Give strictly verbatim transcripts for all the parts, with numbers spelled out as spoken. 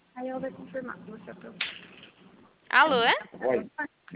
Aí ela vai confirmar se você aprovou. Alô? Oi.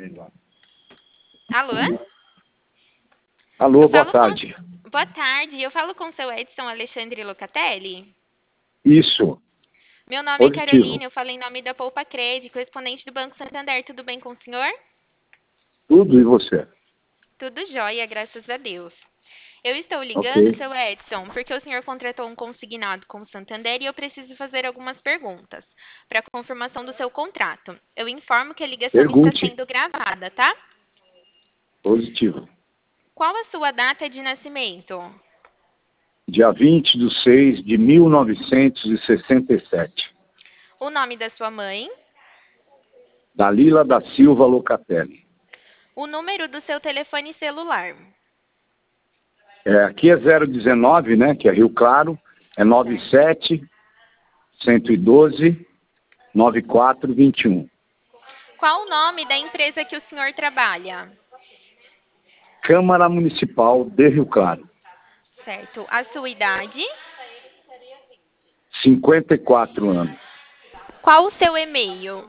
Alô? Alô, Eu boa falo tarde. com... Boa tarde, eu falo com o seu Edson Alexandre Locatelli. Isso, Meu nome é positivo. Carolina, eu falo em nome da Poupa Cred, correspondente do Banco Santander. Tudo bem com o senhor? Tudo e você? Tudo jóia, graças a Deus. Eu estou ligando, Ok. seu Edson, porque o senhor contratou um consignado com o Santander e eu preciso fazer algumas perguntas para confirmação do seu contrato. Eu informo que a ligação está Pergunte. sendo gravada, tá? Positivo. Qual a sua data de nascimento? Dia vinte de seis de mil novecentos e sessenta e sete. O nome da sua mãe? Dalila da Silva Locatelli. O número do seu telefone celular? É, aqui é zero dezenove, né? Que é Rio Claro. É nove sete, um um dois, nove quatro dois um. Qual o nome da empresa que o senhor trabalha? Câmara Municipal de Rio Claro. Certo. A sua idade? cinquenta e quatro anos. Qual o seu e-mail?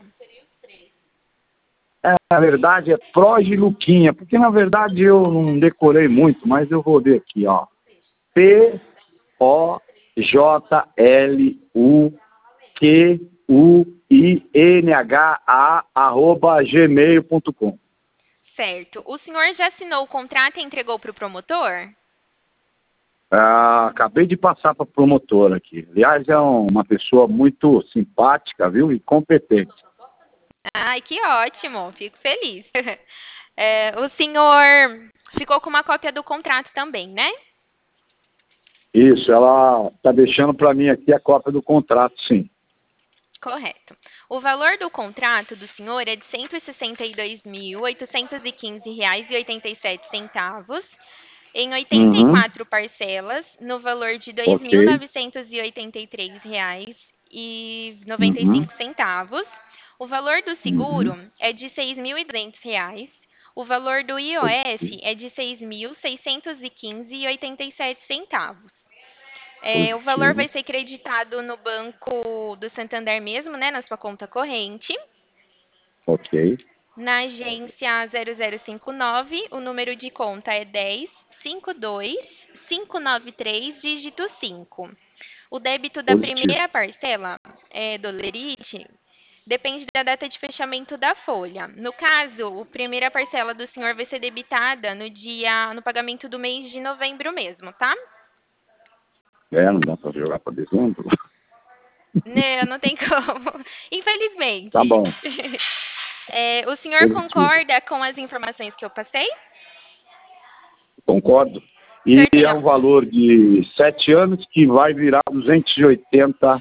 É, na verdade é Proge Luquinha, porque na verdade eu não decorei muito, mas eu vou ver aqui, ó. P O J L U Q U I N H A arroba gmail ponto com. Certo. O senhor já assinou o contrato e entregou para o promotor? Ah, acabei de passar para a promotora aqui. Aliás, é um- uma pessoa muito simpática, viu? E competente. Ai, que ótimo. Fico feliz. É, o senhor ficou com uma cópia do contrato também, né? Isso, ela está deixando para mim aqui a cópia do contrato, sim. Correto. O valor do contrato do senhor é de cento e sessenta e dois mil, oitocentos e quinze reais e oitenta e sete centavos, em oitenta e Uhum, quatro parcelas, no valor de dois mil ok. novecentos e oitenta e três reais e noventa e Uhum, cinco centavos. O valor do uhum, seguro é de seis mil e duzentos reais. O valor do I O F ok, é de seis mil seiscentos e quinze reais e oitenta e sete centavos. É, o valor positivo. vai ser creditado no banco do Santander mesmo, né, na sua conta corrente. Ok. Na agência zero zero cinco nove, o número de conta é dez, cinquenta e dois, quinhentos e noventa e três, dígito cinco. O débito da Positivo. primeira parcela é, do Lerite depende da data de fechamento da folha. No caso, a primeira parcela do senhor vai ser debitada no dia, no pagamento do mês de novembro mesmo, tá? É, não dá para jogar para dezembro. Não, não tem como. Infelizmente. Tá bom, É, o senhor positivo. concorda com as informações que eu passei? Concordo. O E senhor tem é a... um valor de sete anos que vai virar duzentos e oitenta,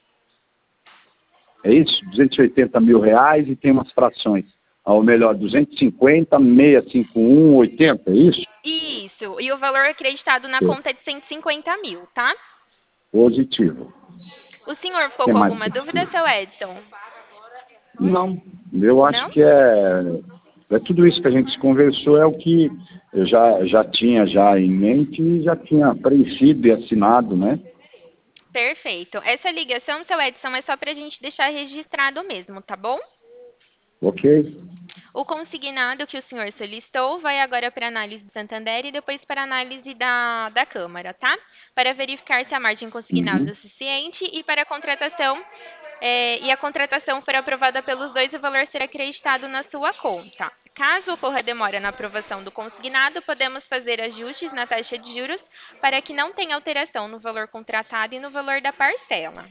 é isso? duzentos e oitenta mil reais e tem umas frações. Ou melhor, duzentos e cinquenta, seiscentos e cinquenta e um, oitenta, é isso? Isso. E o valor acreditado na conta é de cento e cinquenta mil, tá? Positivo. O senhor O ficou que com mais alguma que dúvida, precisa? seu Edson? Não, eu acho Não? que é, é tudo isso que a gente conversou, é o que eu já, já tinha já em mente e já tinha preenchido e assinado, né? Perfeito. Essa ligação, seu Edson, é só para a gente deixar registrado mesmo, tá bom? Ok? O consignado que o senhor solicitou vai agora para análise do Santander e depois para análise da, da Câmara, tá? Para verificar se a margem consignada Uhum. é suficiente e para a contratação, é, e a contratação for aprovada pelos dois, o valor será acreditado na sua conta. Caso ocorra demora na aprovação do consignado, podemos fazer ajustes na taxa de juros para que não tenha alteração no valor contratado e no valor da parcela.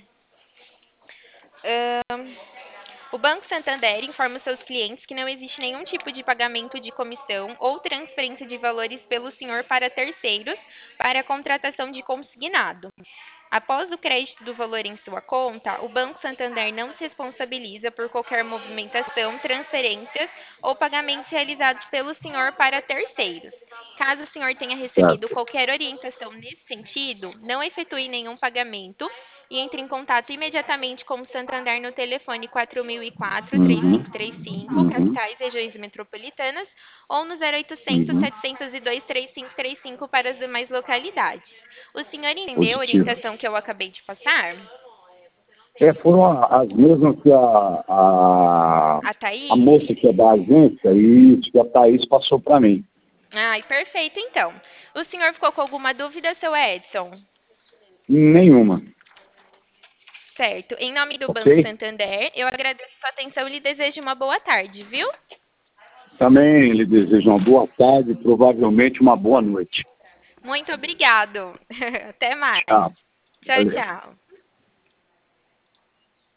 O Banco Santander informa os seus clientes que não existe nenhum tipo de pagamento de comissão ou transferência de valores pelo senhor para terceiros para a contratação de consignado. Após o crédito do valor em sua conta, o Banco Santander não se responsabiliza por qualquer movimentação, transferências ou pagamentos realizados pelo senhor para terceiros. Caso o senhor tenha recebido Certo. qualquer orientação nesse sentido, não efetue nenhum pagamento e entre em contato imediatamente com o Santander no telefone quatro mil e quatro, três Uhum. cinco três cinco, Uhum. capitais e regiões metropolitanas, ou no zero oitocentos, Uhum. setecentos e dois, três cinco três cinco para as demais localidades. O senhor entendeu a Positivo. orientação que eu acabei de passar? É, foram a- as mesmas que a, a, A Thaís? a moça que é da agência, e isso que a Thaís passou para mim. Ai, perfeito, então. O senhor ficou com alguma dúvida, seu Edson? Nenhuma. Certo. Em nome do Banco Ok? Santander, eu agradeço a sua atenção e lhe desejo uma boa tarde, viu? Também lhe desejo uma boa tarde e provavelmente uma boa noite. Muito obrigado. Até mais. Tchau. Tchau, Valeu. tchau.